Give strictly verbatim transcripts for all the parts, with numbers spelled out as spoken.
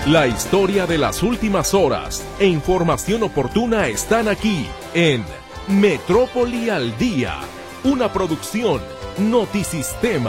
La historia de las últimas horas e información oportuna están aquí en Metrópoli al Día, una producción Notisistema.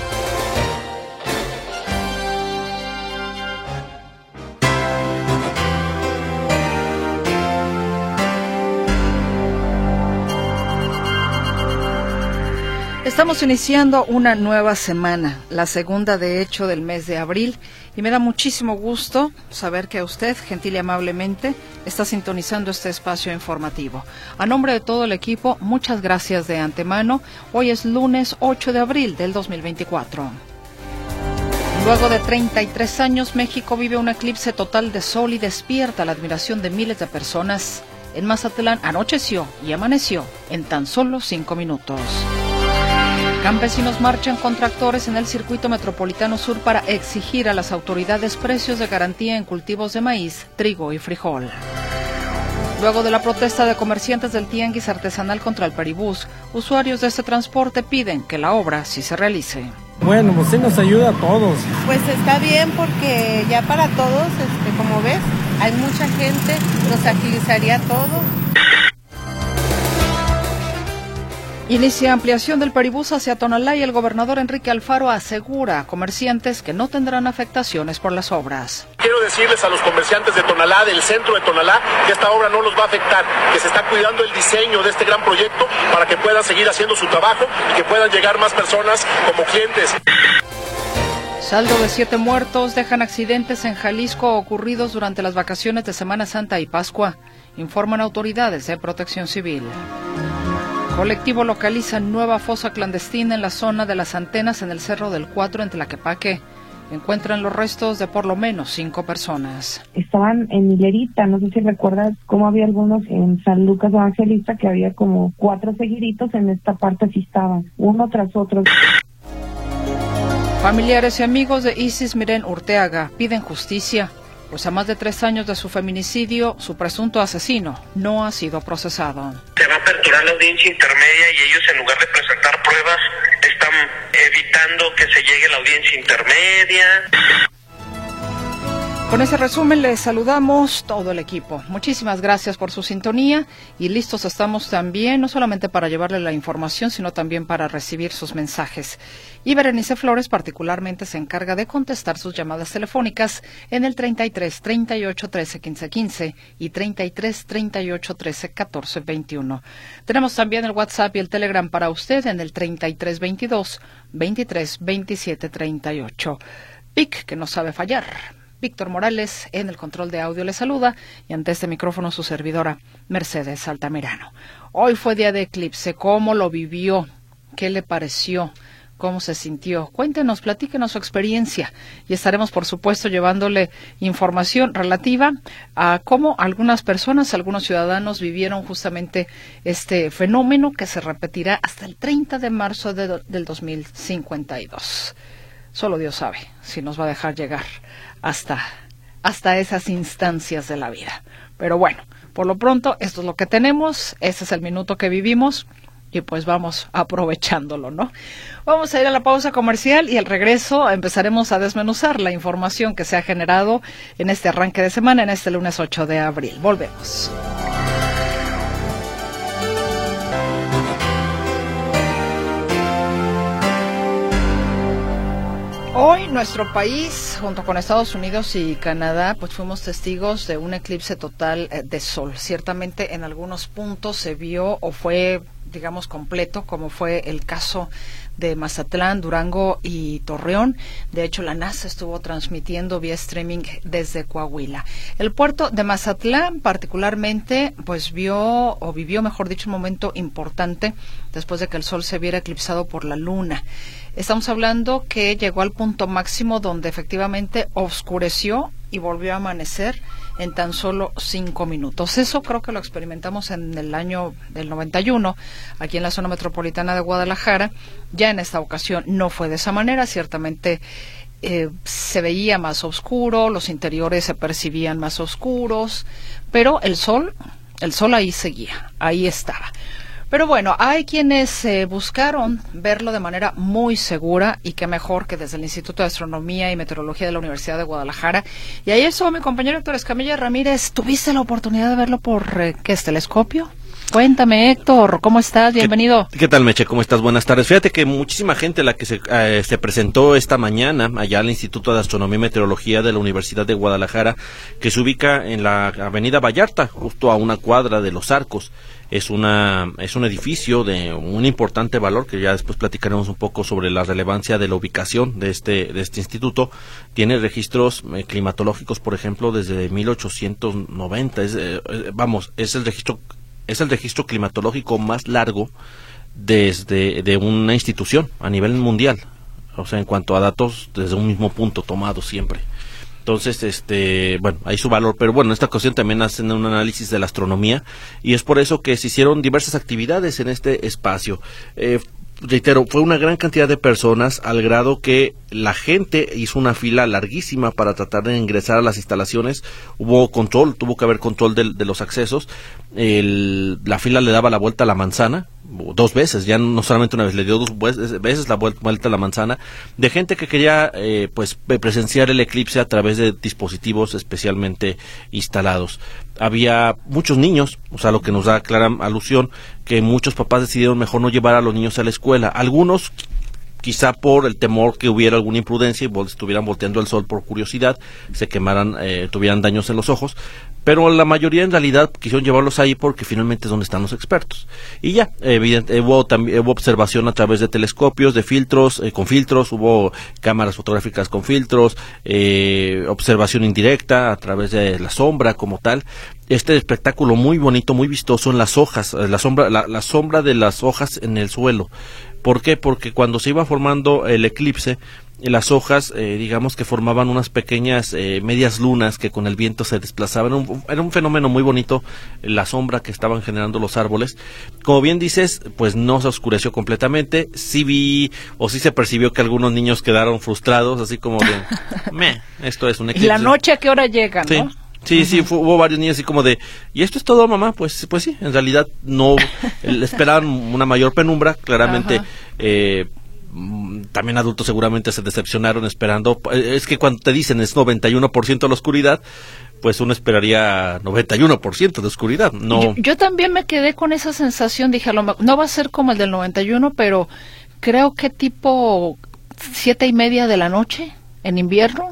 Estamos iniciando una nueva semana, la segunda de hecho del mes de abril, y me da muchísimo gusto saber que usted, gentil y amablemente, está sintonizando este espacio informativo. A nombre de todo el equipo, muchas gracias de antemano. Hoy es lunes ocho de abril del dos mil veinticuatro. Luego de treinta y tres años, México vive un eclipse total de sol y despierta la admiración de miles de personas. En Mazatlán anocheció y amaneció en tan solo cinco minutos. Campesinos marchan con tractores en el circuito metropolitano sur para exigir a las autoridades precios de garantía en cultivos de maíz, trigo y frijol. Luego de la protesta de comerciantes del tianguis artesanal contra el Peribús, usuarios de este transporte piden que la obra sí se realice. Bueno, pues sí nos ayuda a todos. Pues está bien porque ya para todos, este, como ves, hay mucha gente, nos agilizaría todo. Inicia ampliación del Peribús hacia Tonalá y el gobernador Enrique Alfaro asegura a comerciantes que no tendrán afectaciones por las obras. Quiero decirles a los comerciantes de Tonalá, del centro de Tonalá, que esta obra no los va a afectar, que se está cuidando el diseño de este gran proyecto para que puedan seguir haciendo su trabajo y que puedan llegar más personas como clientes. Saldo de siete muertos dejan accidentes en Jalisco ocurridos durante las vacaciones de Semana Santa y Pascua, informan autoridades de Protección Civil. Colectivo localiza nueva fosa clandestina en la zona de las antenas en el Cerro del Cuatro en Tlaquepaque. Encuentran los restos de por lo menos cinco personas. Estaban en hilerita, no sé si recuerdas cómo había algunos en San Lucas Evangelista, que había como cuatro seguiditos, en esta parte sí estaban, uno tras otro. Familiares y amigos de Isis Miren Urteaga piden justicia, pues a más de tres años de su feminicidio, su presunto asesino no ha sido procesado. Se va a aperturar la audiencia intermedia y ellos, en lugar de presentar pruebas, están evitando que se llegue a la audiencia intermedia. Con ese resumen les saludamos todo el equipo. Muchísimas gracias por su sintonía y listos estamos también, no solamente para llevarle la información, sino también para recibir sus mensajes. Y Berenice Flores particularmente se encarga de contestar sus llamadas telefónicas en el treinta y tres, treinta y ocho, trece, quince, quince y treinta y tres, treinta y ocho, trece, catorce, veintiuno. Tenemos también el WhatsApp y el Telegram para usted en el treinta y tres, veintidós, veintitrés, veintisiete, treinta y ocho. P I C, que no sabe fallar. Víctor Morales en el control de audio le saluda y ante este micrófono su servidora Mercedes Altamirano. Hoy fue día de eclipse. ¿Cómo lo vivió? ¿Qué le pareció? ¿Cómo se sintió? Cuéntenos, platíquenos su experiencia y estaremos, por supuesto, llevándole información relativa a cómo algunas personas, algunos ciudadanos vivieron justamente este fenómeno que se repetirá hasta el treinta de marzo de, del dos mil cincuenta y dos. Solo Dios sabe si nos va a dejar llegar hasta, hasta esas instancias de la vida. Pero bueno, por lo pronto, esto es lo que tenemos, ese es el minuto que vivimos y pues vamos aprovechándolo, ¿no? Vamos a ir a la pausa comercial y al regreso empezaremos a desmenuzar la información que se ha generado en este arranque de semana, en este lunes ocho de abril. Volvemos. Hoy nuestro país, junto con Estados Unidos y Canadá, pues fuimos testigos de un eclipse total de sol. Ciertamente en algunos puntos se vio o fue, digamos, completo, como fue el caso de Mazatlán, Durango y Torreón. De hecho, la NASA estuvo transmitiendo vía streaming desde Coahuila. El puerto de Mazatlán, particularmente, pues vio, o vivió, mejor dicho, un momento importante después de que el sol se viera eclipsado por la luna. Estamos hablando que llegó al punto máximo donde efectivamente oscureció y volvió a amanecer en tan solo cinco minutos. Eso creo que lo experimentamos en el año del noventa y uno, aquí en la zona metropolitana de Guadalajara. Ya en esta ocasión no fue de esa manera, ciertamente eh, se veía más oscuro, los interiores se percibían más oscuros, pero el sol, el sol ahí seguía, ahí estaba. Pero bueno, hay quienes eh, buscaron verlo de manera muy segura y qué mejor que desde el Instituto de Astronomía y Meteorología de la Universidad de Guadalajara. Y ahí estuvo mi compañero Héctor Escamilla Ramírez. ¿Tuviste la oportunidad de verlo por eh, qué es telescopio? Cuéntame, Héctor, ¿cómo estás? Bienvenido. ¿Qué, qué tal, Meche? ¿Cómo estás? Buenas tardes. Fíjate que muchísima gente la que se, eh, se presentó esta mañana allá al Instituto de Astronomía y Meteorología de la Universidad de Guadalajara, que se ubica en la Avenida Vallarta, justo a una cuadra de Los Arcos. Es una es un edificio de un importante valor, que ya después platicaremos un poco sobre la relevancia de la ubicación de este de este instituto. Tiene registros eh, climatológicos, por ejemplo, desde mil ochocientos noventa. Es, eh, vamos, es el registro es el registro climatológico más largo desde de una institución a nivel mundial, o sea, en cuanto a datos desde un mismo punto tomado siempre. Entonces, este, bueno, hay su valor, pero bueno, en esta ocasión también hacen un análisis de la astronomía y es por eso que se hicieron diversas actividades en este espacio. Eh, reitero, fue una gran cantidad de personas al grado que la gente hizo una fila larguísima para tratar de ingresar a las instalaciones. Hubo control, tuvo que haber control de, de los accesos. El, la fila le daba la vuelta a la manzana dos veces, ya no solamente una vez, le dio dos veces la vuelta a la manzana, de gente que quería eh, pues presenciar el eclipse a través de dispositivos especialmente instalados. Había muchos niños, o sea, lo que nos da clara alusión que muchos papás decidieron mejor no llevar a los niños a la escuela. Algunos quizá por el temor que hubiera alguna imprudencia y estuvieran volteando al sol por curiosidad, se quemaran, eh, tuvieran daños en los ojos, pero la mayoría en realidad quisieron llevarlos ahí porque finalmente es donde están los expertos. Y ya, evidente, hubo, también, hubo observación a través de telescopios, de filtros, eh, con filtros, hubo cámaras fotográficas con filtros, eh, observación indirecta a través de la sombra como tal. Este espectáculo muy bonito, muy vistoso en las hojas, la sombra, la, la sombra de las hojas en el suelo. ¿Por qué? Porque cuando se iba formando el eclipse, las hojas, eh, digamos que formaban unas pequeñas eh, medias lunas que con el viento se desplazaban. Era un, era un fenómeno muy bonito, la sombra que estaban generando los árboles. Como bien dices, pues no se oscureció completamente. Sí vi, o sí se percibió que algunos niños quedaron frustrados, así como de, meh, esto es un eclipse. ¿Y la noche a qué hora llegan, sí. no? Sí, sí, fue, hubo varios niños así como de, ¿y esto es todo, mamá? Pues pues sí, en realidad no, esperaban una mayor penumbra, claramente, eh, también adultos seguramente se decepcionaron esperando, es que cuando te dicen es noventa y uno por ciento de la oscuridad, pues uno esperaría noventa y uno por ciento de oscuridad, no. Yo, yo también me quedé con esa sensación, dije, a lo mejor, no va a ser como el del noventa y uno, pero creo que tipo siete y media de la noche, en invierno,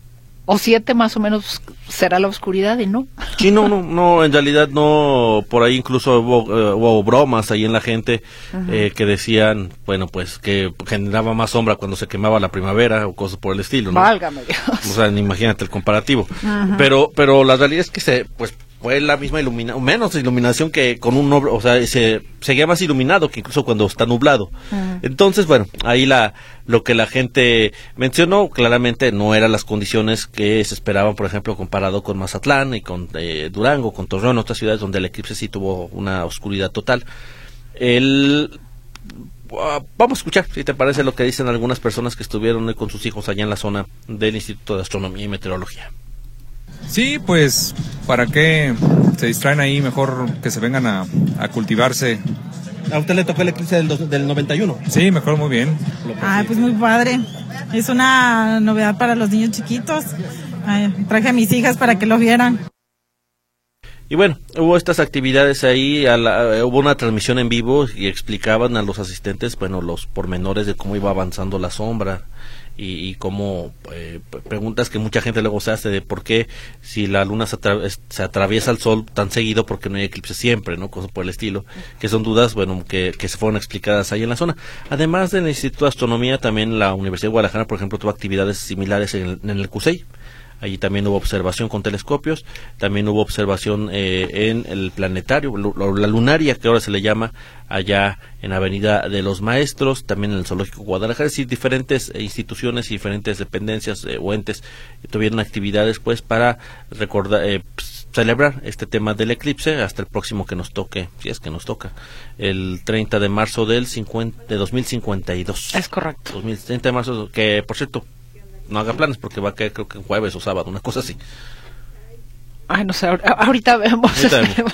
o siete más o menos será la oscuridad y no. Sí, no, no, no, en realidad no, por ahí incluso hubo, uh, hubo bromas ahí en la gente uh-huh. eh, que decían, bueno, pues que generaba más sombra cuando se quemaba la primavera o cosas por el estilo, ¿no? Válgame Dios. O sea, imagínate el comparativo. Uh-huh. Pero, pero la realidad es que se, pues, fue la misma iluminación, menos iluminación que con un, o sea, se seguía más iluminado que incluso cuando está nublado. Uh-huh. Entonces, bueno, ahí la lo que la gente mencionó claramente no eran las condiciones que se esperaban, por ejemplo, comparado con Mazatlán y con eh, Durango, con Torreón, otras ciudades donde el eclipse sí tuvo una oscuridad total. El uh, vamos a escuchar, si te parece, lo que dicen algunas personas que estuvieron con sus hijos allá en la zona del Instituto de Astronomía y Meteorología. Sí, pues, ¿para qué se distraen ahí? Mejor que se vengan a, a cultivarse. ¿A usted le tocó el eclipse del, del noventa y uno? Sí, mejor, muy bien. Ay, pues muy padre. Es una novedad para los niños chiquitos. Ay, traje a mis hijas para que lo vieran. Y bueno, hubo estas actividades ahí, a la, hubo una transmisión en vivo y explicaban a los asistentes, bueno, los pormenores de cómo iba avanzando la sombra. Y, y como eh, preguntas que mucha gente luego se hace de por qué si la luna se, atra se atraviesa el sol tan seguido, porque no hay eclipse siempre, ¿no? Cosas por el estilo, que son dudas, bueno, que, que se fueron explicadas ahí en la zona. Además del Instituto de Astronomía, también la Universidad de Guadalajara, por ejemplo, tuvo actividades similares en el, en el CUSEI. Allí también hubo observación con telescopios, también hubo observación eh, en el planetario, la lunaria, que ahora se le llama, allá en Avenida de los Maestros, también en el Zoológico Guadalajara. Es decir, diferentes eh, instituciones y diferentes dependencias eh, o entes tuvieron actividades pues para recordar, eh, pues, celebrar este tema del eclipse hasta el próximo que nos toque, si es que nos toca, el treinta de marzo del cincuenta, de dos mil cincuenta y dos. Es correcto. dos mil, treinta de marzo, que por cierto, no haga planes porque va a caer creo que en jueves o sábado, una cosa así. Ay, no sé, ahorita vemos. Ahorita vemos.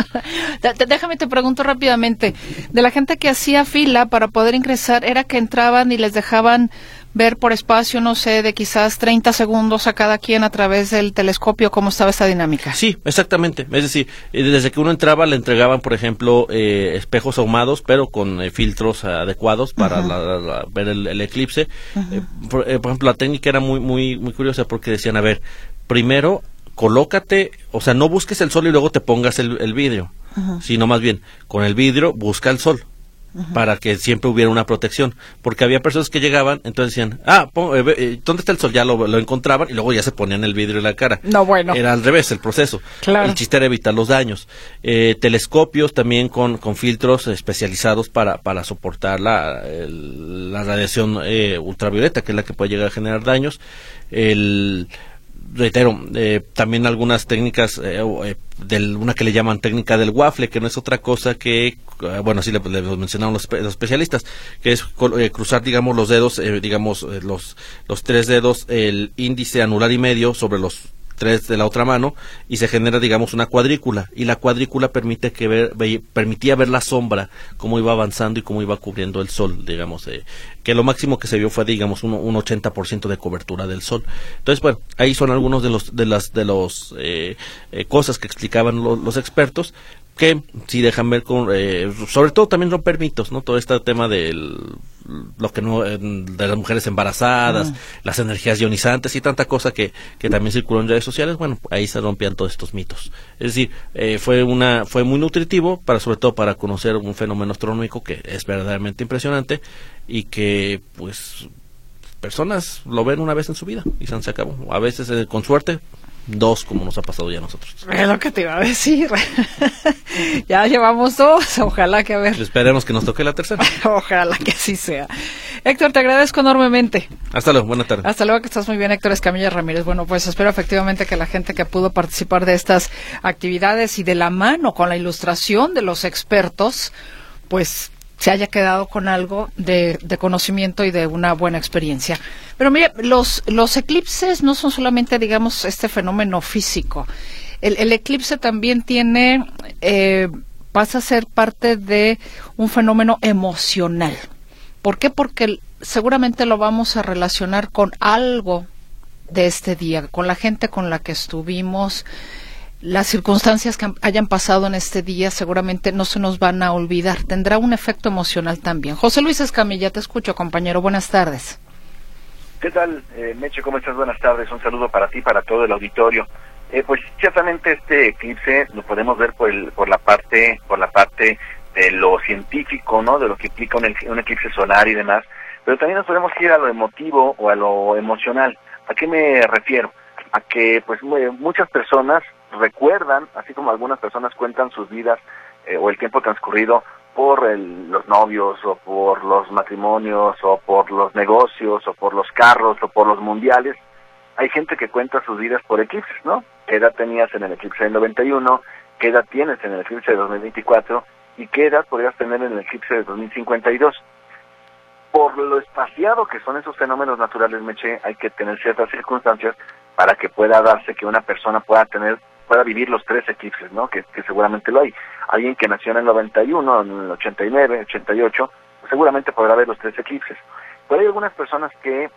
Déjame te pregunto rápidamente, de la gente que hacía fila para poder ingresar, ¿era que entraban y les dejaban ver por espacio, no sé, de quizás treinta segundos a cada quien a través del telescopio? ¿Cómo estaba esta dinámica? Sí, exactamente. Es decir, desde que uno entraba le entregaban, por ejemplo, eh, espejos ahumados, pero con eh, filtros adecuados para uh-huh. la, la, la, ver el, el eclipse. Uh-huh. eh, por, eh, por ejemplo, la técnica era muy, muy, muy curiosa porque decían, a ver, primero colócate, o sea, no busques el sol y luego te pongas el, el vidrio, uh-huh. sino más bien, con el vidrio busca el sol. Uh-huh. Para que siempre hubiera una protección, porque había personas que llegaban, entonces decían, ah, pon, eh, eh, ¿dónde está el sol? Ya lo, lo encontraban y luego ya se ponían el vidrio en la cara. No, bueno. Era al revés el proceso. Claro. El chiste era evitar los daños. Eh, telescopios también con, con filtros especializados para, para soportar la, el, la radiación eh, ultravioleta, que es la que puede llegar a generar daños. El... reitero, eh, también algunas técnicas, eh, eh, del, una que le llaman técnica del waffle, que no es otra cosa que, eh, bueno, sí le, le mencionaron los, los especialistas, que es eh, cruzar, digamos, los dedos, eh, digamos, eh, los, los tres dedos, el índice, anular y medio sobre los tres de la otra mano, y se genera, digamos, una cuadrícula, y la cuadrícula permite que ver, ve, permitía ver la sombra, cómo iba avanzando y cómo iba cubriendo el sol, digamos, eh, que lo máximo que se vio fue, digamos, un, un ochenta por ciento de cobertura del sol. Entonces, bueno, ahí son algunos de los de las de los eh, eh, cosas que explicaban lo, los expertos, que sí dejan ver con, eh, sobre todo también romper mitos, ¿no? Todo este tema del lo que no, de las mujeres embarazadas, uh-huh. las energías ionizantes y tanta cosa que, que también circuló en redes sociales. Bueno, ahí se rompían todos estos mitos. Es decir, eh, fue una fue muy nutritivo, para sobre todo para conocer un fenómeno astronómico que es verdaderamente impresionante y que, pues, personas lo ven una vez en su vida y se acabó. A veces, eh, con suerte, dos, como nos ha pasado ya a nosotros. Es lo que te iba a decir. Ya llevamos dos, ojalá que a ver. Esperemos que nos toque la tercera. Ojalá que así sea. Héctor, te agradezco enormemente. Hasta luego, buenas tardes. Hasta luego, que estás muy bien, Héctor Escamilla Ramírez. Bueno, pues espero efectivamente que la gente que pudo participar de estas actividades y de la mano con la ilustración de los expertos, pues se haya quedado con algo de, de conocimiento y de una buena experiencia. Pero mire, los, los eclipses no son solamente, digamos, este fenómeno físico. El, el eclipse también tiene, eh, pasa a ser parte de un fenómeno emocional. ¿Por qué? Porque seguramente lo vamos a relacionar con algo de este día, con la gente con la que estuvimos. Las circunstancias que hayan pasado en este día seguramente no se nos van a olvidar. Tendrá un efecto emocional también. José Luis Escamilla, te escucho, compañero. Buenas tardes. ¿Qué tal, eh, Meche? ¿Cómo estás? Buenas tardes. Un saludo para ti, para todo el auditorio. Eh, pues ciertamente este eclipse lo podemos ver por, el, por la parte por la parte de lo científico, ¿no? De lo que implica un, un eclipse solar y demás. Pero también nos podemos ir a lo emotivo o a lo emocional. ¿A qué me refiero? A que pues muchas personas recuerdan, así como algunas personas cuentan sus vidas eh, o el tiempo transcurrido por el, los novios o por los matrimonios o por los negocios o por los carros o por los mundiales. Hay gente que cuenta sus vidas por eclipses, ¿no? ¿Qué edad tenías en el eclipse del noventa y uno? ¿Qué edad tienes en el eclipse de dos mil veinticuatro? ¿Y qué edad podrías tener en el eclipse de dos mil cincuenta y dos? Por lo espaciado que son esos fenómenos naturales, Meche, hay que tener ciertas circunstancias para que pueda darse que una persona pueda tener pueda vivir los tres eclipses, ¿no? Que, que seguramente lo hay. Alguien que nació en el noventa y uno, en el ochenta y nueve, ochenta y ocho, pues seguramente podrá ver los tres eclipses. Pero hay algunas personas que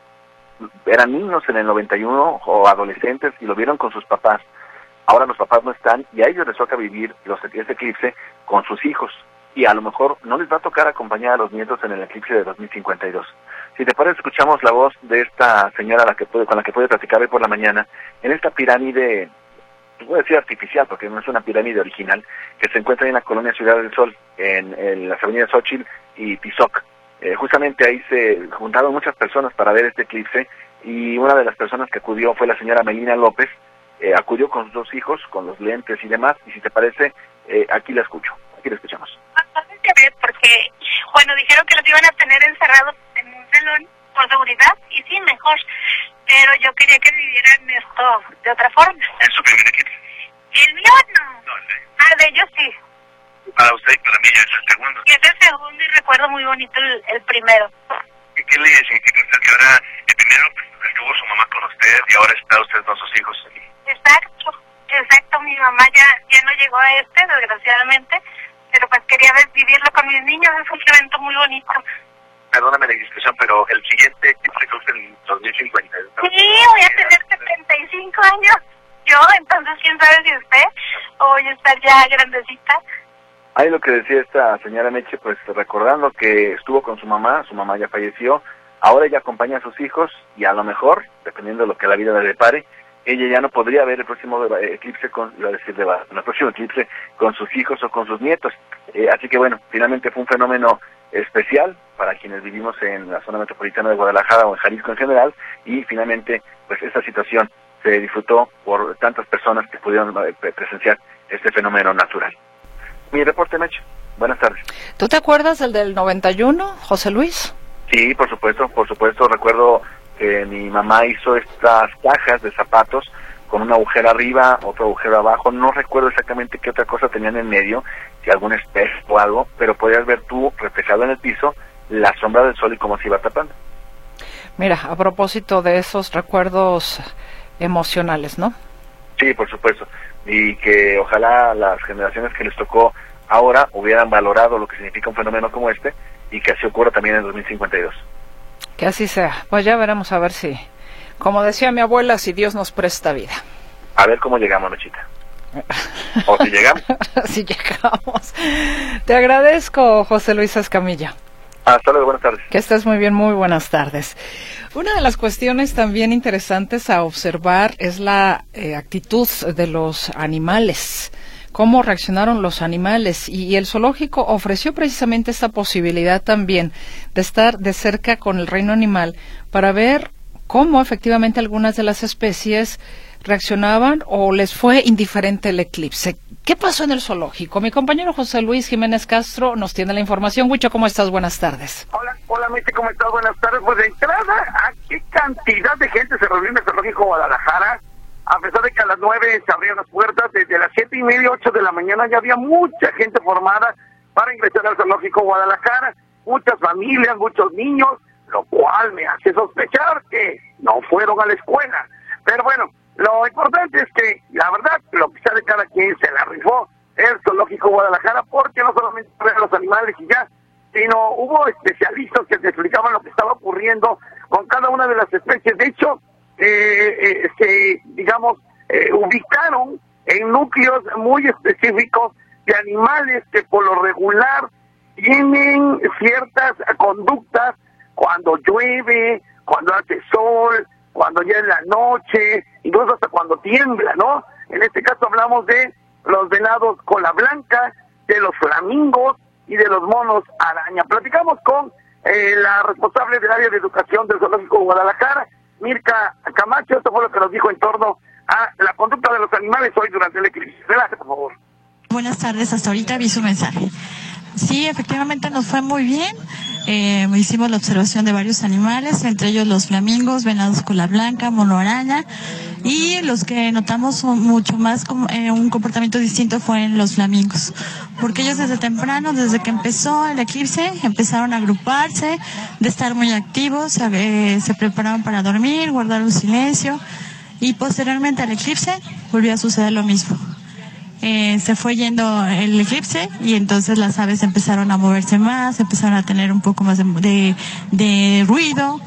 eran niños en el noventa y uno o adolescentes y lo vieron con sus papás. Ahora los papás no están y a ellos les toca vivir los, ese eclipse con sus hijos. Y a lo mejor no les va a tocar acompañar a los nietos en el eclipse de dos mil cincuenta y dos. Si te parece, escuchamos la voz de esta señora a la que puede, con la que pude platicar hoy por la mañana, en esta pirámide, voy a decir artificial porque no es una pirámide original, que se encuentra en la colonia Ciudad del Sol, en, en las avenidas Xochitl y Tizoc. Eh, justamente ahí se juntaron muchas personas para ver este eclipse y una de las personas que acudió fue la señora Melina López. Eh, acudió con sus dos hijos, con los lentes y demás, y si te parece, eh, aquí la escucho, aquí la escuchamos. Bastante que ver porque, bueno, dijeron que los iban a tener encerrados en un salón por seguridad, y sí, mejor, pero yo quería que vivieran esto de otra forma. ¿Es su primer eclipse? El mío no. No, sí. Ah, de ellos sí. Para usted y para mí ya es el segundo. Y es el segundo y recuerdo muy bonito el, el primero. ¿Qué, qué le significa usted que ahora, el primero pues, estuvo su mamá con usted y ahora está usted con sus hijos? Exacto, mamá ya, ya no llegó a este, desgraciadamente, pero pues quería ver, vivirlo con mis niños, es un evento muy bonito. Perdóname la indiscreción, pero el siguiente eclipse creo que es en dos mil cincuenta. Sí, voy a tener setenta y cinco años yo, entonces quién sabe si usted, o voy a estar ya grandecita. Ahí lo que decía esta señora Meche, pues recordando que estuvo con su mamá, su mamá ya falleció, ahora ella acompaña a sus hijos y a lo mejor, dependiendo de lo que la vida le depare, ella ya no podría ver el próximo eclipse con, iba a decir, de, el próximo eclipse con sus hijos o con sus nietos. Eh, así que bueno, finalmente fue un fenómeno especial para quienes vivimos en la zona metropolitana de Guadalajara o en Jalisco en general, y finalmente pues esta situación se disfrutó por tantas personas que pudieron presenciar este fenómeno natural. Mi reporte, Meche. Buenas tardes. ¿Tú te acuerdas del del noventa y uno, José Luis? Sí, por supuesto, por supuesto. Recuerdo que mi mamá hizo estas cajas de zapatos con un agujero arriba, otro agujero abajo. No recuerdo exactamente qué otra cosa tenían en medio, si algún espejo o algo, pero podías ver tú, reflejado en el piso, la sombra del sol y cómo se iba tapando. Mira, a propósito de esos recuerdos emocionales, ¿no? Sí, por supuesto. Y que ojalá las generaciones que les tocó ahora hubieran valorado lo que significa un fenómeno como este, y que así ocurra también en dos mil cincuenta y dos. Que así sea. Pues ya veremos a ver si, como decía mi abuela, si Dios nos presta vida. A ver cómo llegamos, Mechita. O si llegamos. Si llegamos. Te agradezco, José Luis Escamilla. Hasta luego, buenas tardes. Que estés muy bien, muy buenas tardes. Una de las cuestiones también interesantes a observar es la eh, actitud de los animales, cómo reaccionaron los animales, y, y el zoológico ofreció precisamente esta posibilidad también de estar de cerca con el reino animal para ver cómo efectivamente algunas de las especies reaccionaban o les fue indiferente el eclipse. ¿Qué pasó en el zoológico? Mi compañero José Luis Jiménez Castro nos tiene la información. Huicho, ¿cómo estás? Buenas tardes. Hola, hola, Meche, ¿cómo estás? Buenas tardes. Pues de entrada, ¿a qué cantidad de gente se reunió en el zoológico Guadalajara? A pesar de que a las nueve se abrieron las puertas, desde las siete y media, ocho de la mañana ya había mucha gente formada para ingresar al zoológico Guadalajara. Muchas familias, muchos niños, lo cual me hace sospechar que no fueron a la escuela. Pero bueno, lo importante es que, la verdad, lo que sea de cada quien, se la rifó el zoológico Guadalajara, porque no solamente ver los animales y ya, sino hubo especialistas que te explicaban lo que estaba ocurriendo con cada una de las especies. De hecho, eh, eh, se, digamos, eh, ubicaron en núcleos muy específicos de animales que por lo regular tienen ciertas conductas cuando llueve, cuando hace sol, cuando ya es la noche, incluso hasta cuando tiembla, ¿no? En este caso hablamos de los venados cola blanca, de los flamingos y de los monos araña. Platicamos con eh, la responsable del área de educación del zoológico de Guadalajara, Mirka Camacho. Esto fue lo que nos dijo en torno a la conducta de los animales hoy durante el eclipse. Adelante, por favor. Buenas tardes, hasta ahorita vi su mensaje. Sí, efectivamente nos fue muy bien. Eh, hicimos la observación de varios animales, entre ellos los flamingos, venados cola blanca, mono araña, y los que notamos mucho más eh, un comportamiento distinto fueron los flamingos, porque ellos desde temprano, desde que empezó el eclipse, empezaron a agruparse, de estar muy activos, eh, se preparaban para dormir, guardar un silencio, y posteriormente al eclipse volvió a suceder lo mismo. Eh, se fue yendo el eclipse y entonces las aves empezaron a moverse más, empezaron a tener un poco más de, de, de ruido,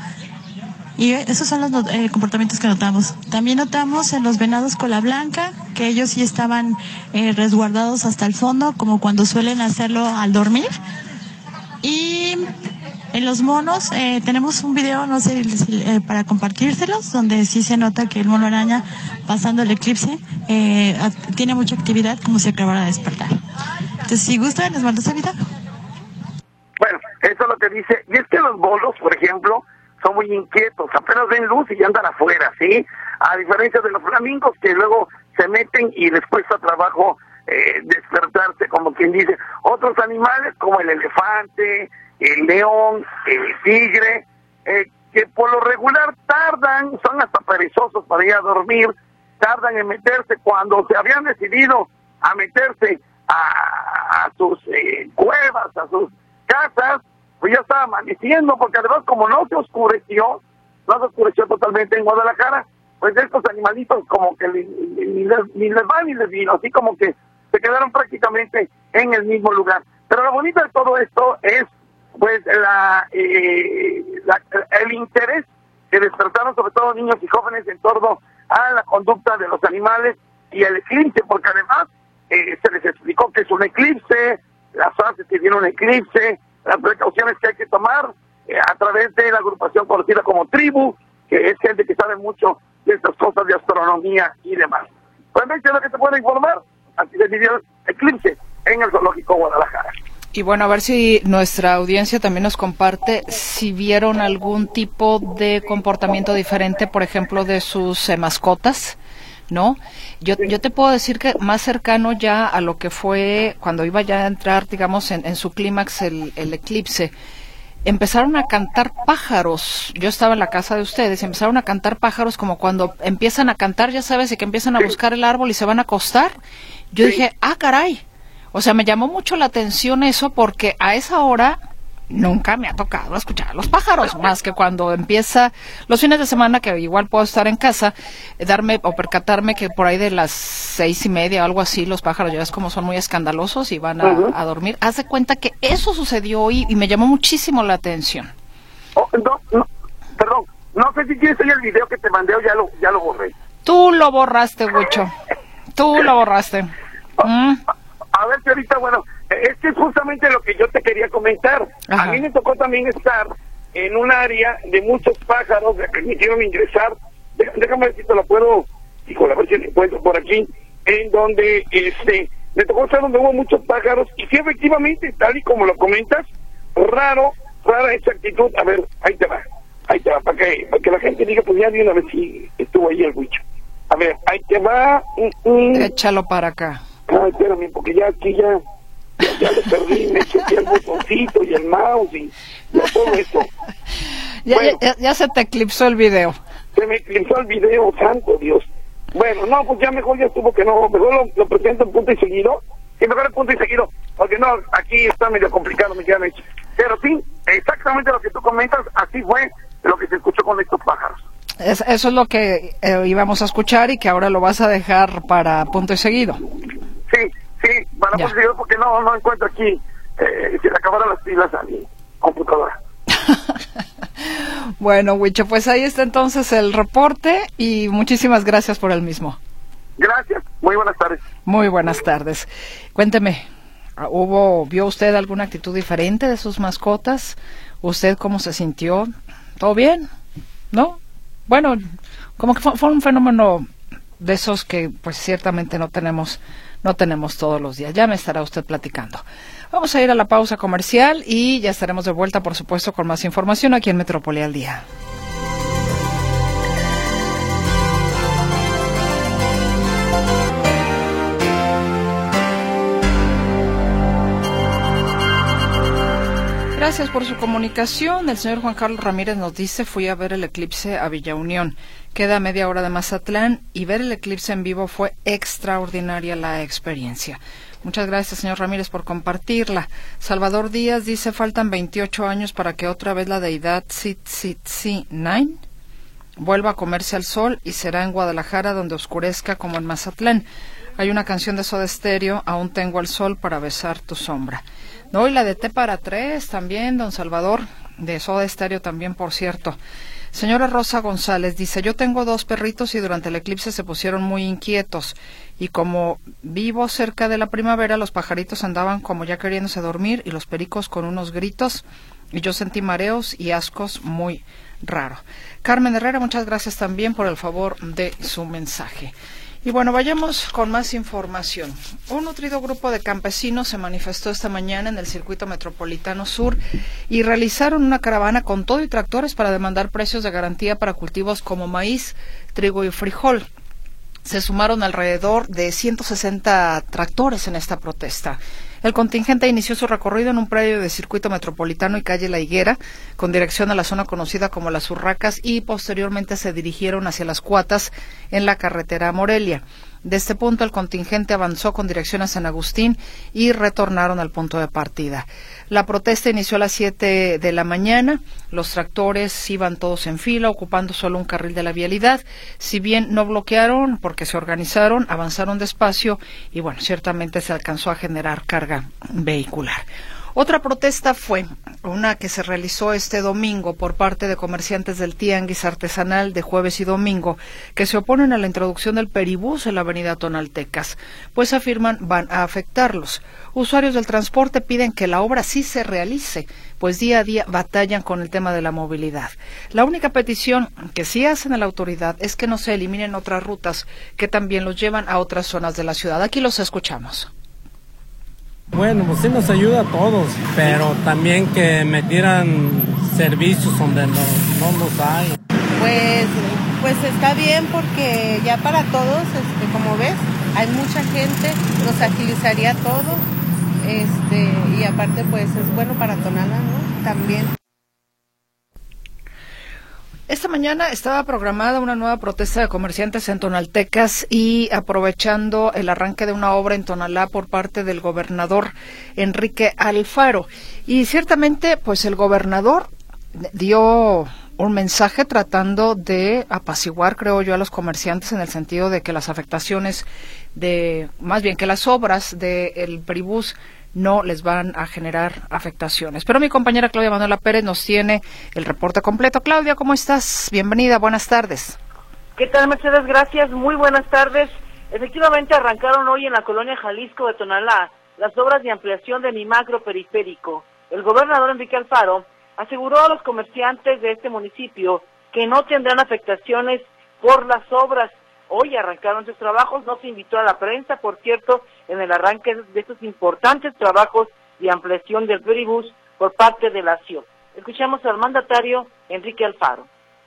y esos son los eh, comportamientos que notamos. También notamos en los venados cola blanca que ellos sí estaban eh, resguardados hasta el fondo, como cuando suelen hacerlo al dormir. Y en los monos eh, tenemos un video, no sé si, eh, para compartírselos, donde sí se nota que el mono araña, pasando el eclipse, eh, tiene mucha actividad, como si acabara de despertar. Entonces, si gustan, les mando ese video. Bueno, eso es lo que dice. Y es que los bolos, por ejemplo, son muy inquietos, apenas ven luz y ya andan afuera, ¿sí? A diferencia de los flamingos, que luego se meten y les cuesta trabajo eh, despertarse, como quien dice. Otros animales, como el elefante, el león, el tigre, eh, que por lo regular tardan, son hasta perezosos para ir a dormir, tardan en meterse. Cuando se habían decidido a meterse a, a sus eh, cuevas, a sus casas, pues ya estaba amaneciendo, porque además como no se oscureció, no se oscureció totalmente en Guadalajara, pues estos animalitos como que ni, ni, ni les, ni les va ni les vino, así como que se quedaron prácticamente en el mismo lugar. Pero lo bonito de todo esto es pues la, eh, la el interés que despertaron sobre todo niños y jóvenes en torno a la conducta de los animales y el eclipse, porque además eh, se les explicó que es un eclipse, las fases que tiene un eclipse, las precauciones que hay que tomar eh, a través de la agrupación conocida como Tribu, que es gente que sabe mucho de estas cosas de astronomía y demás. Pues me lo que te puedo informar, así se vivió el eclipse en el Zoológico Guadalajara. Y bueno, a ver si nuestra audiencia también nos comparte si vieron algún tipo de comportamiento diferente, por ejemplo, de sus eh, mascotas, ¿no? Yo, yo te puedo decir que más cercano ya a lo que fue cuando iba ya a entrar, digamos, en, en su clímax el, el eclipse, empezaron a cantar pájaros. Yo estaba en la casa de ustedes y empezaron a cantar pájaros como cuando empiezan a cantar, ya sabes, y que empiezan a buscar el árbol y se van a acostar. Yo sí. dije, ah, caray. O sea, me llamó mucho la atención eso porque a esa hora nunca me ha tocado escuchar a los pájaros, más que cuando empieza los fines de semana, que igual puedo estar en casa, darme o percatarme que por ahí de las seis y media o algo así, los pájaros ya es como son muy escandalosos y van a, uh-huh. a dormir. Haz de cuenta que eso sucedió hoy y me llamó muchísimo la atención. Oh, no, no, perdón, no sé si quieres ver el video que te mandé o ya lo, ya lo borré. Tú lo borraste, Huicho. Tú lo borraste. Mm. A ver, ahorita, bueno, es que es justamente lo que yo te quería comentar. Ajá. A mí me tocó también estar en un área de muchos pájaros, me permitieron ingresar, déjame ver si te lo puedo, híjole, a ver si lo encuentro por aquí, en donde, este, me tocó estar donde hubo muchos pájaros, y sí, efectivamente, tal y como lo comentas, raro, rara esa actitud. A ver, ahí te va, ahí te va, para que, para que la gente diga, pues ya de una vez si estuvo ahí el Huicho. A ver, ahí te va. Mm, mm. Échalo para acá. Ay, espérame, porque ya aquí ya, ya, ya lo perdí, me chequeé el botoncito y el mouse y ya todo eso. ya, bueno, ya, ya se te eclipsó el video. Se me eclipsó el video, santo Dios. Bueno, no, pues ya mejor ya estuvo que no, mejor lo, lo presento en punto y seguido, y mejor en punto y seguido, porque no, aquí está medio complicado, me quedan hechos. Pero sí, exactamente lo que tú comentas, así fue lo que se escuchó con estos pájaros. Es, eso es lo que eh, íbamos a escuchar y que ahora lo vas a dejar para punto y seguido. Sí, sí, para punto y seguido porque no, no encuentro aquí, eh, si le acabaron las pilas a mi computadora. Bueno, Huicho, pues ahí está entonces el reporte y muchísimas gracias por el mismo. Gracias, muy buenas tardes. Muy buenas tardes. Cuénteme, ¿hubo, vio usted alguna actitud diferente de sus mascotas? ¿Usted cómo se sintió? ¿Todo bien? ¿No? Bueno, como que fue, fue un fenómeno de esos que pues ciertamente no tenemos no tenemos todos los días. Ya me estará usted platicando. Vamos a ir a la pausa comercial y ya estaremos de vuelta, por supuesto, con más información aquí en Metrópoli al Día. Gracias por su comunicación. El señor Juan Carlos Ramírez nos dice, fui a ver el eclipse a Villa Unión. Queda a media hora de Mazatlán y ver el eclipse en vivo fue extraordinaria la experiencia. Muchas gracias, señor Ramírez, por compartirla. Salvador Díaz dice, faltan veintiocho años para que otra vez la deidad Tzitzit-Nine vuelva a comerse al sol y será en Guadalajara donde oscurezca como en Mazatlán. Hay una canción de Soda Stereo, Aún tengo el sol para besar tu sombra. No, y la de T para tres también, don Salvador, de Soda Stereo también, por cierto. Señora Rosa González dice, yo tengo dos perritos y durante el eclipse se pusieron muy inquietos y como vivo cerca de la primavera, los pajaritos andaban como ya queriéndose dormir y los pericos con unos gritos y yo sentí mareos y ascos muy raro. Carmen Herrera, muchas gracias también por el favor de su mensaje. Y bueno, vayamos con más información. Un nutrido grupo de campesinos se manifestó esta mañana en el Circuito Metropolitano Sur y realizaron una caravana con todo y tractores para demandar precios de garantía para cultivos como maíz, trigo y frijol. Se sumaron alrededor de ciento sesenta tractores en esta protesta. El contingente inició su recorrido en un predio de Circuito Metropolitano y calle La Higuera, con dirección a la zona conocida como Las Urracas, y posteriormente se dirigieron hacia Las Cuatas en la carretera a Morelia. De este punto, el contingente avanzó con dirección a San Agustín y retornaron al punto de partida. La protesta inició a las siete de la mañana. Los tractores iban todos en fila, ocupando solo un carril de la vialidad. Si bien no bloquearon, porque se organizaron, avanzaron despacio y, bueno, ciertamente se alcanzó a generar carga vehicular. Otra protesta fue una que se realizó este domingo por parte de comerciantes del tianguis artesanal de jueves y domingo, que se oponen a la introducción del peribús en la avenida Tonaltecas, pues afirman van a afectarlos. Usuarios del transporte piden que la obra sí se realice, pues día a día batallan con el tema de la movilidad. La única petición que sí hacen a la autoridad es que no se eliminen otras rutas que también los llevan a otras zonas de la ciudad. Aquí los escuchamos. Bueno, pues sí nos ayuda a todos, pero también que me dieran servicios donde no, no los hay. Pues, pues está bien porque ya para todos, este, como ves, hay mucha gente, nos agilizaría todo, este, y aparte pues es bueno para Tonalá, ¿no? También. Esta mañana estaba programada una nueva protesta de comerciantes en Tonaltecas y aprovechando el arranque de una obra en Tonalá por parte del gobernador Enrique Alfaro. Y ciertamente, pues el gobernador dio un mensaje tratando de apaciguar, creo yo, a los comerciantes en el sentido de que las afectaciones de, más bien que las obras del peribús no les van a generar afectaciones. Pero mi compañera Claudia Manuela Pérez nos tiene el reporte completo. Claudia, ¿cómo estás? Bienvenida, buenas tardes. ¿Qué tal, Mercedes? Gracias, muy buenas tardes. Efectivamente, arrancaron hoy en la colonia Jalisco de Tonalá las obras de ampliación de mi macro periférico. El gobernador Enrique Alfaro aseguró a los comerciantes de este municipio que no tendrán afectaciones por las obras. Hoy arrancaron sus trabajos, no se invitó a la prensa, por cierto, en el arranque de estos importantes trabajos de ampliación del peribús por parte de la C I O. Escuchamos al mandatario Enrique Alfaro.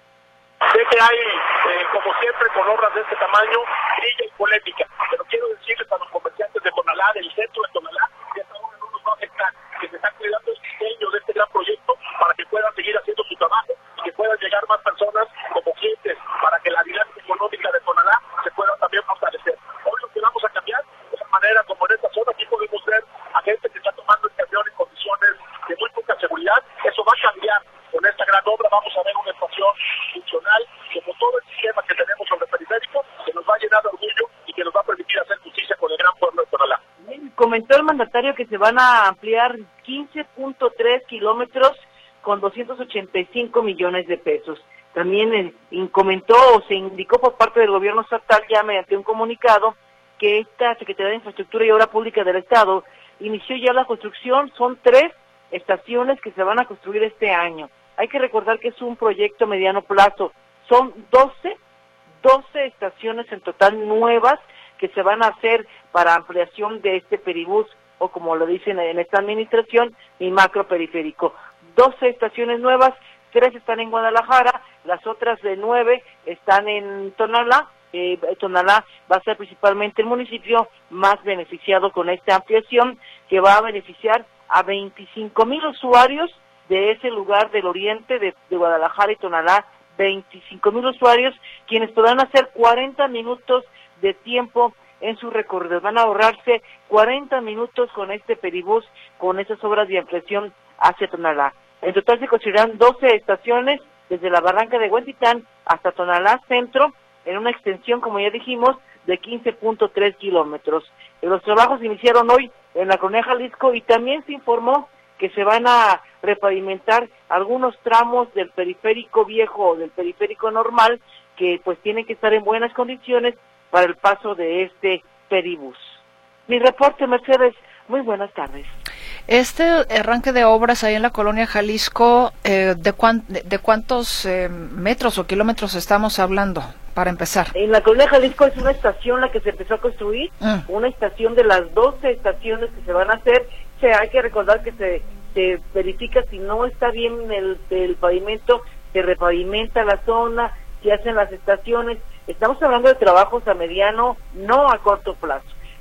Sé que hay, eh, como siempre, con obras de este tamaño, grilla y polémica, pero quiero decirles a los comerciantes de Tonalá, del centro de Tonalá, que esta obra no nos va a afectar, que se está cuidando el diseño de este gran proyecto para que puedan seguir haciendo su trabajo y que puedan llegar más personas como clientes, para que la dinámica económica de Tonalá se pueda también fortalecer. Hoy lo que vamos a cambiar de la manera como en esta zona, aquí podemos ver a gente que está tomando el camión en condiciones de muy poca seguridad. Eso va a cambiar con esta gran obra. Vamos a ver una estación funcional, como todo el sistema que tenemos sobre el periférico, que nos va a llenar de orgullo y que nos va a permitir hacer justicia con el gran pueblo de Tonalá. Comentó el mandatario que se van a ampliar quince punto tres kilómetros con doscientos ochenta y cinco millones de pesos. También eh, comentó o se indicó por parte del gobierno estatal ya mediante un comunicado que esta Secretaría de Infraestructura y Obra Pública del Estado inició ya la construcción. Son tres estaciones que se van a construir este año. Hay que recordar que es un proyecto mediano plazo. Son doce, doce estaciones en total nuevas que se van a hacer para ampliación de este peribús, o como lo dicen en esta administración, mi macro periférico. doce estaciones nuevas, tres están en Guadalajara, las otras de nueve están en Tonalá. Eh, Tonalá va a ser principalmente el municipio más beneficiado con esta ampliación, que va a beneficiar a veinticinco mil usuarios de ese lugar del oriente de, de Guadalajara y Tonalá, veinticinco mil usuarios, quienes podrán hacer cuarenta minutos de tiempo en sus recorridos. Van a ahorrarse cuarenta minutos con este peribús, con esas obras de ampliación hacia Tonalá. En total se construirán doce estaciones desde la barranca de Huentitán hasta Tonalá Centro, en una extensión, como ya dijimos, de quince punto tres kilómetros. Los trabajos iniciaron hoy en la colonia Jalisco y también se informó que se van a repavimentar algunos tramos del periférico viejo o del periférico normal que pues tienen que estar en buenas condiciones para el paso de este peribús. Mi reporte, Mercedes, muy buenas tardes. Este arranque de obras ahí en la colonia Jalisco, eh, ¿de, cuán, de, de cuántos eh, metros o kilómetros estamos hablando, para empezar? En la colonia Jalisco es una estación la que se empezó a construir, mm. una estación de las doce estaciones que se van a hacer. O sea, hay que recordar que se, se verifica si no está bien el, el pavimento, se repavimenta la zona, se hacen las estaciones. Estamos hablando de trabajos a mediano, no a corto plazo.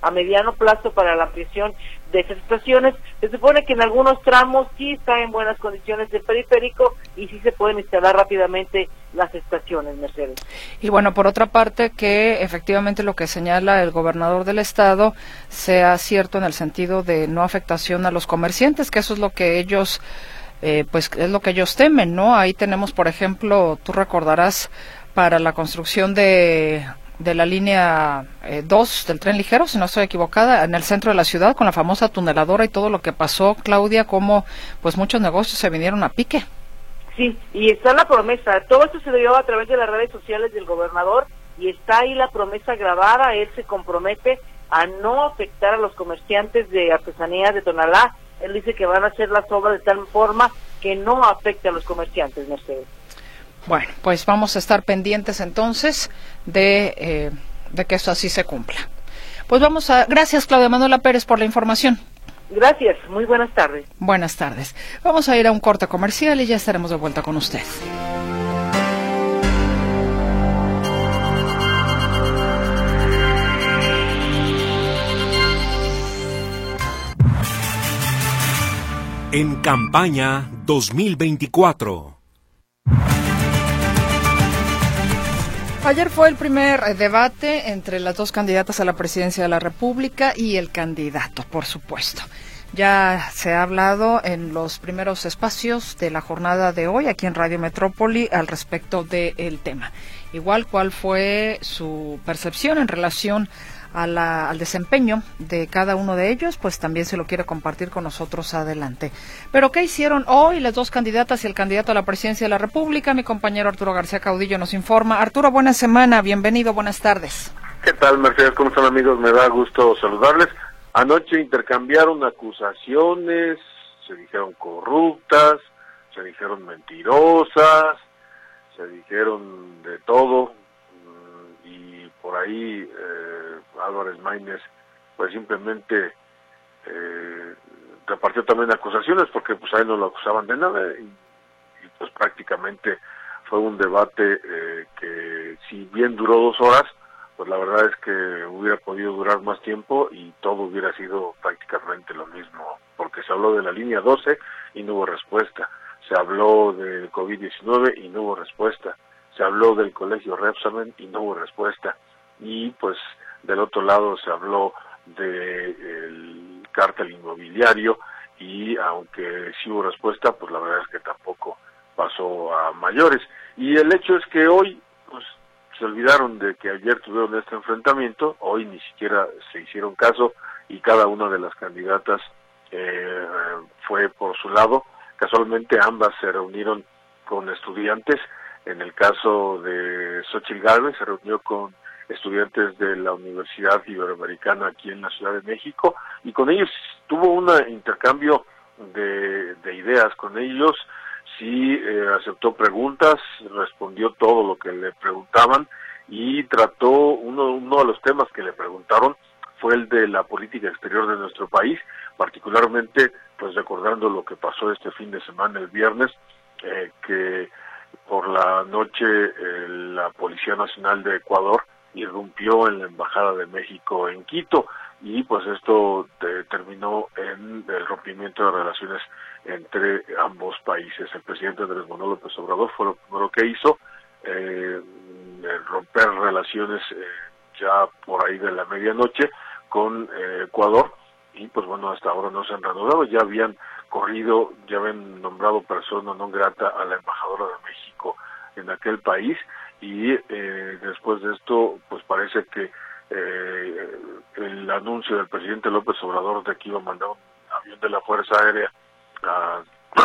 a mediano plazo para la ampliación de estas estaciones. Se supone que en algunos tramos sí está en buenas condiciones el periférico y sí se pueden instalar rápidamente las estaciones, Mercedes. Y bueno, por otra parte, que efectivamente lo que señala el gobernador del estado sea cierto en el sentido de no afectación a los comerciantes, que eso es lo que ellos, eh, pues es lo que ellos temen, ¿no? Ahí tenemos, por ejemplo, tú recordarás, para la construcción de de la línea eh, dos del tren ligero, si no estoy equivocada, en el centro de la ciudad, con la famosa tuneladora y todo lo que pasó, Claudia, como pues muchos negocios se vinieron a pique. Sí, y está la promesa, todo esto se dio a través de las redes sociales del gobernador, y está ahí la promesa grabada. Él se compromete a no afectar a los comerciantes de artesanías de Tonalá. Él dice que van a hacer las obras de tal forma que no afecte a los comerciantes, Mercedes. Bueno, pues vamos a estar pendientes entonces de, eh, de que esto así se cumpla. Pues vamos a... Gracias, Claudia Manuela Pérez, por la información. Gracias, muy buenas tardes. Buenas tardes. Vamos a ir a un corte comercial y ya estaremos de vuelta con usted. En campaña dos mil veinticuatro. Ayer fue el primer debate entre las dos candidatas a la presidencia de la República y el candidato, por supuesto. Ya se ha hablado en los primeros espacios de la jornada de hoy aquí en Radio Metrópoli al respecto del tema. Igual, ¿cuál fue su percepción en relación a la, al desempeño de cada uno de ellos? Pues también se lo quiere compartir con nosotros adelante. Pero ¿qué hicieron hoy las dos candidatas y el candidato a la presidencia de la República? Mi compañero Arturo García Caudillo nos informa. Arturo, buena semana, bienvenido, buenas tardes. ¿Qué tal, Mercedes? ¿Cómo están, amigos? Me da gusto saludarles. Anoche intercambiaron acusaciones, se dijeron corruptas, se dijeron mentirosas, se dijeron de todo, y por ahí eh, Álvarez Maínez pues simplemente eh, repartió también acusaciones, porque pues a él no lo acusaban de nada, y, y pues prácticamente fue un debate eh, que si bien duró dos horas, pues la verdad es que hubiera podido durar más tiempo y todo hubiera sido prácticamente lo mismo, porque se habló de la línea doce y no hubo respuesta, se habló del COVID diecinueve y no hubo respuesta, se habló del colegio Repsamen y no hubo respuesta, y pues del otro lado se habló del cártel inmobiliario, y aunque sí hubo respuesta, pues la verdad es que tampoco pasó a mayores. Y el hecho es que hoy pues se olvidaron de que ayer tuvieron este enfrentamiento, hoy ni siquiera se hicieron caso y cada una de las candidatas eh, fue por su lado. Casualmente ambas se reunieron con estudiantes. En el caso de Xóchitl Gálvez se reunió con estudiantes de la Universidad Iberoamericana aquí en la Ciudad de México, y con ellos tuvo un intercambio de, de ideas. Con ellos sí eh, aceptó preguntas, respondió todo lo que le preguntaban, y trató uno, uno de los temas que le preguntaron fue el de la política exterior de nuestro país, particularmente pues recordando lo que pasó este fin de semana, el viernes, eh, que por la noche eh, la Policía Nacional de Ecuador irrumpió en la Embajada de México en Quito, y pues esto te, terminó en el rompimiento de relaciones entre ambos países. El presidente Andrés Manuel López Obrador fue lo primero que hizo, eh, romper relaciones eh, ya por ahí de la medianoche con eh, Ecuador, y pues bueno, hasta ahora no se han reanudado. Ya habían corrido, ya habían nombrado persona non grata a la embajadora de México en aquel país, y eh, después de esto pues parece que eh, el anuncio del presidente López Obrador de que iba a mandar un avión de la Fuerza Aérea a,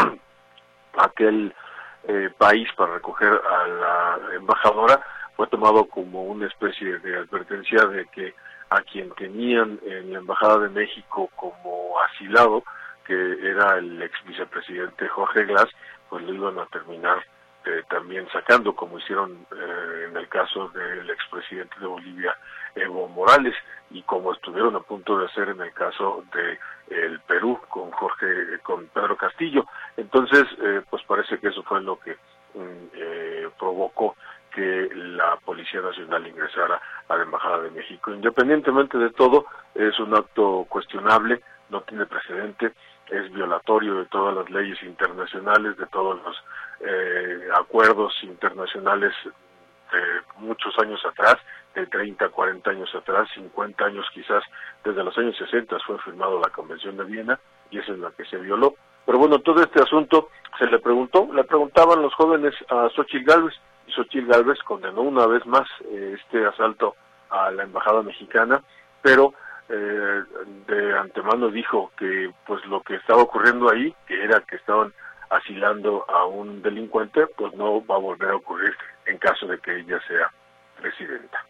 a aquel eh, país para recoger a la embajadora fue tomado como una especie de advertencia de que a quien tenían en la Embajada de México como asilado, que era el ex vicepresidente Jorge Glass, pues lo iban a terminar eh, también sacando, como hicieron eh, en el caso del expresidente de Bolivia, Evo Morales, y como estuvieron a punto de hacer en el caso de el Perú con Jorge, con Pedro Castillo. Entonces, eh, pues parece que eso fue lo que eh, provocó que la Policía Nacional ingresara a la Embajada de México. Independientemente de todo, es un acto cuestionable, no tiene precedente, es violatorio de todas las leyes internacionales, de todos los eh, acuerdos internacionales de muchos años atrás, de treinta, cuarenta años atrás, cincuenta años quizás, desde los años sesenta fue firmado la Convención de Viena y esa es la que se violó. Pero bueno, todo este asunto se le preguntó, le preguntaban los jóvenes a Xóchitl Gálvez, y Xóchitl Gálvez condenó una vez más eh, este asalto a la Embajada Mexicana, pero eh, de antemano dijo que pues lo que estaba ocurriendo ahí, que era que estaban asilando a un delincuente, pues no va a volver a ocurrir en caso de que ella sea presidenta.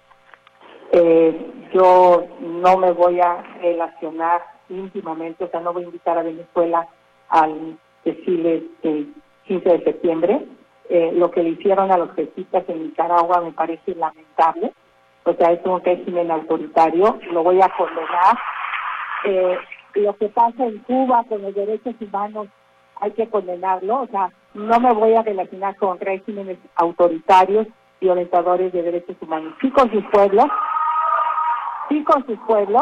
Eh, yo no me voy a relacionar íntimamente, o sea, no voy a invitar a Venezuela al desfile del quince de septiembre. Eh, lo que le hicieron a los jesuitas en Nicaragua me parece lamentable, o sea, es un régimen autoritario, lo voy a condenar. Eh, lo que pasa en Cuba con los derechos humanos hay que condenarlo, o sea, no me voy a relacionar con regímenes autoritarios, violentadores de derechos humanos, sí con sus pueblos, sí con sus pueblos.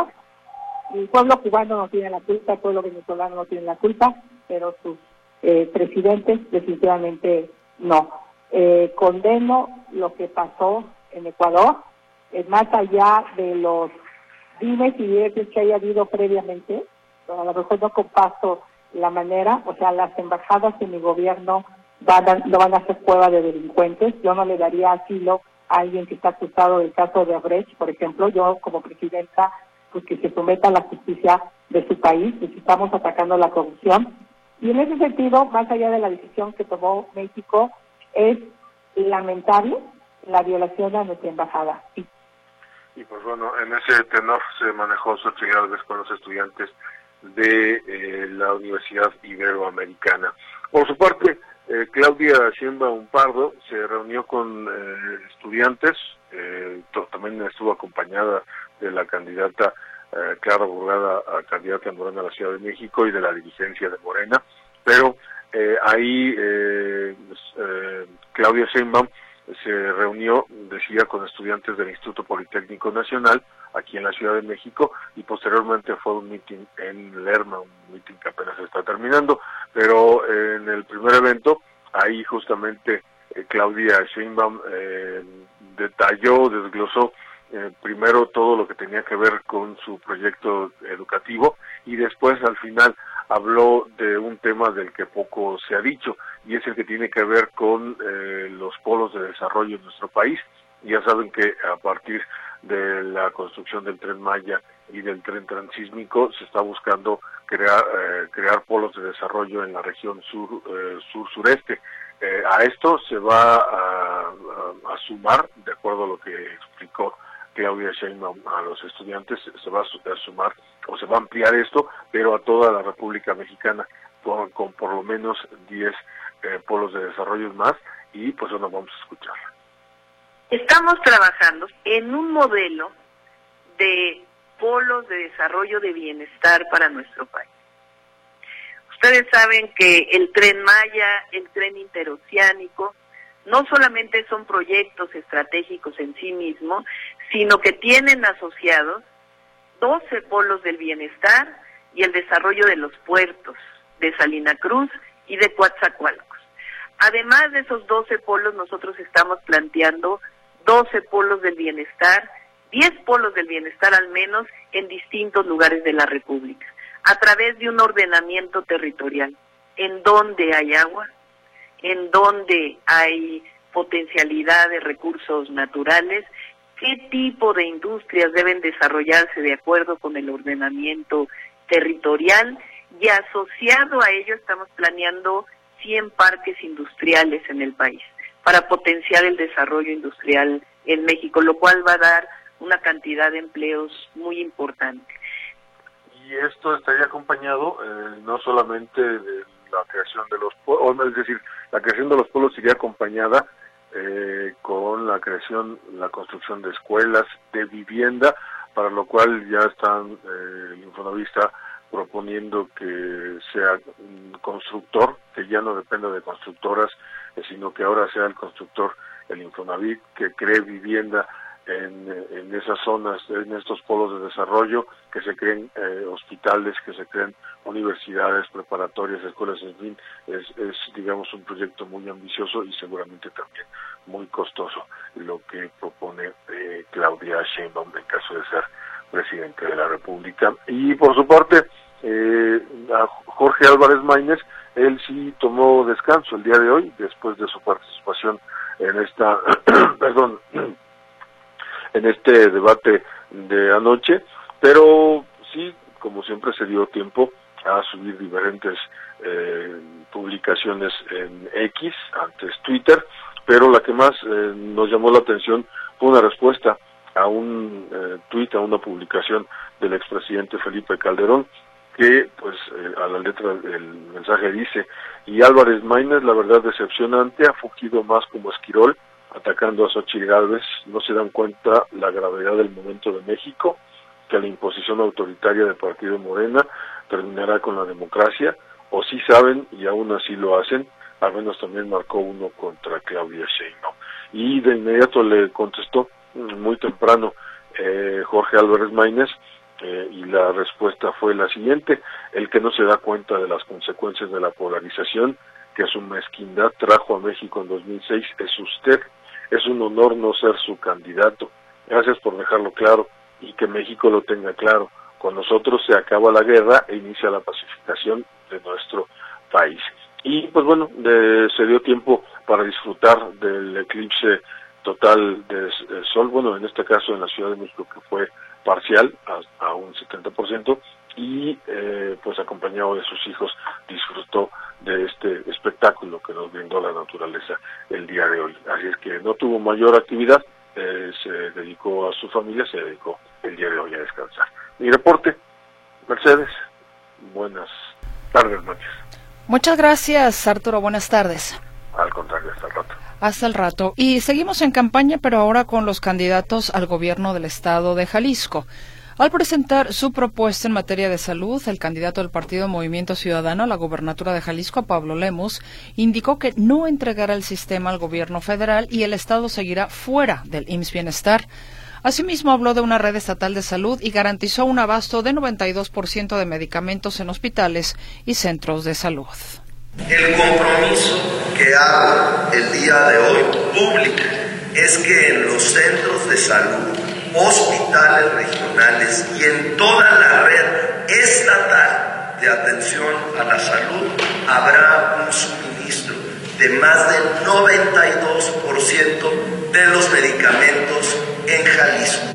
El pueblo cubano no tiene la culpa, el pueblo venezolano no tiene la culpa, pero sus eh, presidentes definitivamente no. Eh, condeno lo que pasó en Ecuador, es más allá de los dimes y diretes que haya habido previamente, a lo mejor no comparto la manera, o sea, las embajadas en mi gobierno van a, no van a hacer prueba de delincuentes, yo no le daría asilo a alguien que está acusado del caso de Brecht, por ejemplo, yo como presidenta, pues que se someta a la justicia de su país, pues estamos atacando la corrupción, y en ese sentido, más allá de la decisión que tomó México, es lamentable la violación a nuestra embajada. Sí. Y pues bueno, en ese tenor se manejó Xóchitl Gálvez con los estudiantes de eh, la Universidad Iberoamericana. Por su parte, eh, Claudia Sheinbaum Pardo se reunió con eh, estudiantes, eh, también estuvo acompañada de la candidata eh, Clara Burgada, a candidata en Morena a la Ciudad de México y de la dirigencia de Morena, pero eh, ahí eh, eh, Claudia Sheinbaum se reunió, decía, con estudiantes del Instituto Politécnico Nacional, aquí en la Ciudad de México, y posteriormente fue un mitin en Lerma, un mitin que apenas está terminando, pero eh, en el primer evento, ahí justamente eh, Claudia Sheinbaum eh, detalló, desglosó eh, primero todo lo que tenía que ver con su proyecto educativo, y después al final habló de un tema del que poco se ha dicho, y es el que tiene que ver con eh, los polos de desarrollo en nuestro país. Ya saben que a partir de la construcción del Tren Maya y del Tren Transísmico se está buscando crear eh, crear polos de desarrollo en la región sur eh, sur-sureste. Eh, a esto se va a, a, a sumar, de acuerdo a lo que explicó Claudia Sheinbaum a los estudiantes, se va a sumar o se va a ampliar esto, pero a toda la República Mexicana, con, con por lo menos diez eh, polos de desarrollo más, y pues bueno, vamos a escucharla. Estamos trabajando en un modelo de polos de desarrollo de bienestar para nuestro país. Ustedes saben que el Tren Maya, el Tren Interoceánico, no solamente son proyectos estratégicos en sí mismos, sino que tienen asociados doce polos del bienestar y el desarrollo de los puertos de Salina Cruz y de Coatzacoalcos. Además de esos doce polos, nosotros estamos planteando doce polos del bienestar, diez polos del bienestar al menos en distintos lugares de la República, a través de un ordenamiento territorial, en donde hay agua, en donde hay potencialidad de recursos naturales, qué tipo de industrias deben desarrollarse de acuerdo con el ordenamiento territorial, y asociado a ello estamos planeando cien parques industriales en el país para potenciar el desarrollo industrial en México, lo cual va a dar una cantidad de empleos muy importante. Y esto estaría acompañado eh, no solamente de la creación de los polos, es decir, la creación de los polos iría acompañada eh, con la creación, la construcción de escuelas, de vivienda, para lo cual ya están eh, el Infonavista proponiendo que sea un constructor, que ya no dependa de constructoras, eh, sino que ahora sea el constructor el Infonavit, que cree vivienda en, en esas zonas, en estos polos de desarrollo, que se creen eh, hospitales, que se creen universidades, preparatorias, escuelas, en fin, es, es, digamos, un proyecto muy ambicioso y seguramente también muy costoso, lo que propone eh, Claudia Sheinbaum en caso de ser presidente de la República. Y por su parte, eh, a Jorge Álvarez Maínez, él sí tomó descanso el día de hoy, después de su participación en esta, perdón, en este debate de anoche, pero sí, como siempre, se dio tiempo a subir diferentes eh, publicaciones en X, antes Twitter, pero la que más eh, nos llamó la atención fue una respuesta a un eh, tuit, a una publicación del expresidente Felipe Calderón, que pues eh, a la letra del mensaje dice: y Álvarez Maínez, la verdad decepcionante, ha fugido más como Esquirol, atacando a Xochitl Gálvez. No se dan cuenta la gravedad del momento de México, que la imposición autoritaria del partido Morena terminará con la democracia, o sí saben y aún así lo hacen. Al menos también marcó uno contra Claudia Sheinbaum. Y de inmediato le contestó muy temprano eh, Jorge Álvarez Maínez, eh, y la respuesta fue la siguiente: el que no se da cuenta de las consecuencias de la polarización que su mezquindad trajo a México en dos mil seis es usted. Es un honor no ser su candidato. Gracias por dejarlo claro y que México lo tenga claro. Con nosotros se acaba la guerra e inicia la pacificación de nuestro país. Y pues bueno, de, se dio tiempo para disfrutar del eclipse total de, de sol, bueno, en este caso en la Ciudad de México, que fue parcial a, a un setenta por ciento, y eh, pues acompañado de sus hijos disfrutó de este espectáculo que nos brindó la naturaleza el día de hoy. Así es que no tuvo mayor actividad, eh, se dedicó a su familia, se dedicó el día de hoy a descansar. Mi reporte, Mercedes, buenas tardes, noches. Muchas gracias, Arturo, buenas tardes. Al contrario, hasta el rato. Hasta el rato. Y seguimos en campaña, pero ahora con los candidatos al gobierno del estado de Jalisco. Al presentar su propuesta en materia de salud, el candidato del partido Movimiento Ciudadano a la gobernatura de Jalisco, Pablo Lemus, indicó que no entregará el sistema al gobierno federal y el estado seguirá fuera del I M S S Bienestar. Asimismo, habló de una red estatal de salud y garantizó un abasto de noventa y dos por ciento de medicamentos en hospitales y centros de salud. El compromiso que hago el día de hoy público es que en los centros de salud, hospitales regionales y en toda la red estatal de atención a la salud habrá un suministro de más del noventa y dos por ciento de los medicamentos en Jalisco.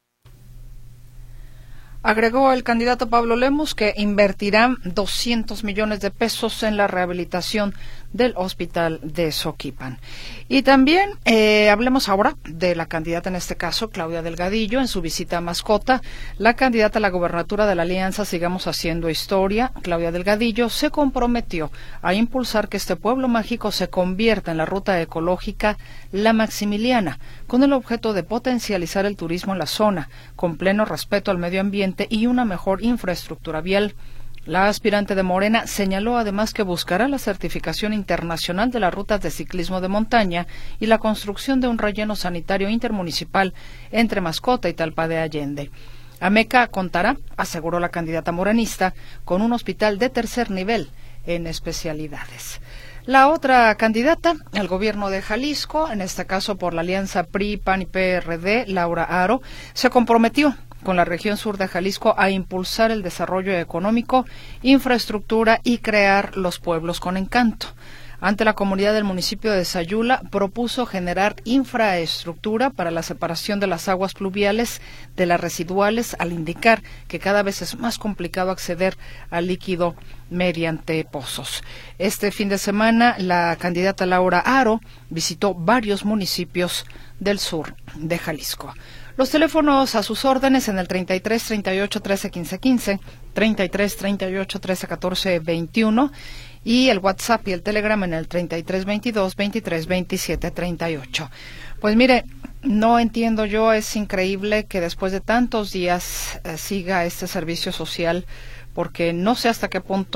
Agregó el candidato Pablo Lemus que invertirán doscientos millones de pesos en la rehabilitación del hospital de Xoquipan. Y también eh, hablemos ahora de la candidata, en este caso, Claudia Delgadillo, en su visita a Mascota. La candidata a la gobernatura de la Alianza Sigamos Haciendo Historia, Claudia Delgadillo, se comprometió a impulsar que este pueblo mágico se convierta en la ruta ecológica La Maximiliana, con el objeto de potencializar el turismo en la zona, con pleno respeto al medio ambiente y una mejor infraestructura vial. La aspirante de Morena señaló además que buscará la certificación internacional de las rutas de ciclismo de montaña y la construcción de un relleno sanitario intermunicipal entre Mascota y Talpa de Allende. Ameca contará, aseguró la candidata morenista, con un hospital de tercer nivel en especialidades. La otra candidata al gobierno de Jalisco, en este caso por la alianza P R I, P A N y P R D, Laura Aro, se comprometió con la región sur de Jalisco a impulsar el desarrollo económico, infraestructura y crear los pueblos con encanto. Ante la comunidad del municipio de Sayula, propuso generar infraestructura para la separación de las aguas pluviales de las residuales, al indicar que cada vez es más complicado acceder al líquido mediante pozos. Este fin de semana, la candidata Laura Aro visitó varios municipios del sur de Jalisco. Los teléfonos a sus órdenes en el treinta y tres, treinta y ocho, trece, quince, quince, treinta y tres, treinta y ocho, trece, catorce, veintiuno y el WhatsApp y el Telegram en el treinta y tres, veintidós, veintitrés, veintisiete, treinta y ocho. Pues mire, no entiendo yo, es increíble que después de tantos días eh, siga este servicio social, porque no sé hasta qué punto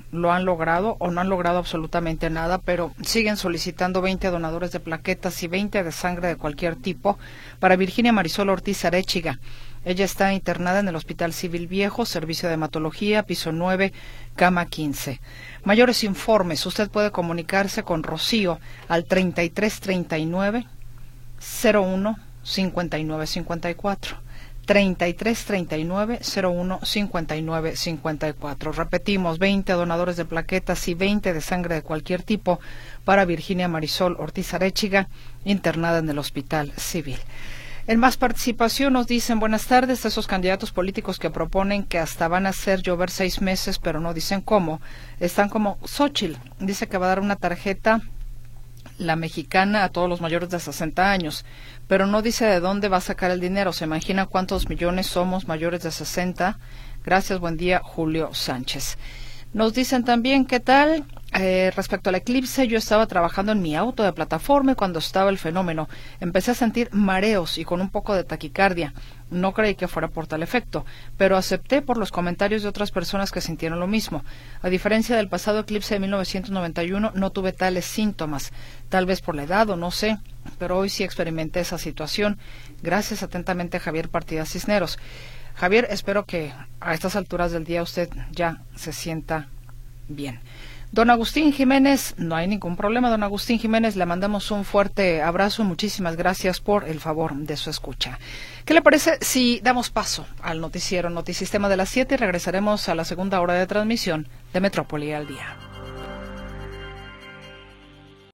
lo han logrado o no han logrado absolutamente nada, pero siguen solicitando veinte donadores de plaquetas y veinte de sangre de cualquier tipo para Virginia Marisol Ortiz Arechiga. Ella está internada en el Hospital Civil Viejo, servicio de hematología, piso nueve, cama quince. Mayores informes, usted puede comunicarse con Rocío al treinta y tres treinta y nueve cero uno cincuenta y nueve cincuenta y cuatro. treinta y tres treinta y nueve cero uno cincuenta y nueve cincuenta y cuatro. Repetimos, veinte donadores de plaquetas y veinte de sangre de cualquier tipo para Virginia Marisol Ortiz Arechiga, internada en el Hospital Civil. En más participación nos dicen, buenas tardes, esos candidatos políticos que proponen que hasta van a hacer llover seis meses, pero no dicen cómo, están como Xóchitl, dice que va a dar una tarjeta, la mexicana, a todos los mayores de sesenta años, pero no dice de dónde va a sacar el dinero. ¿Se imagina cuántos millones somos mayores de sesenta? Gracias, buen día, Julio Sánchez. Nos dicen también, ¿qué tal? Eh, respecto al eclipse, yo estaba trabajando en mi auto de plataforma y cuando estaba el fenómeno empecé a sentir mareos y con un poco de taquicardia. No creí que fuera por tal efecto, pero acepté por los comentarios de otras personas que sintieron lo mismo. A diferencia del pasado eclipse de mil novecientos noventa y uno, no tuve tales síntomas, tal vez por la edad o no sé, pero hoy sí experimenté esa situación. Gracias atentamente, Javier Partida Cisneros. Javier, espero que a estas alturas del día usted ya se sienta bien. Don Agustín Jiménez, no hay ningún problema, don Agustín Jiménez, le mandamos un fuerte abrazo, muchísimas gracias por el favor de su escucha. ¿Qué le parece si damos paso al noticiero Notisistema de las siete y regresaremos a la segunda hora de transmisión de Metrópoli al Día?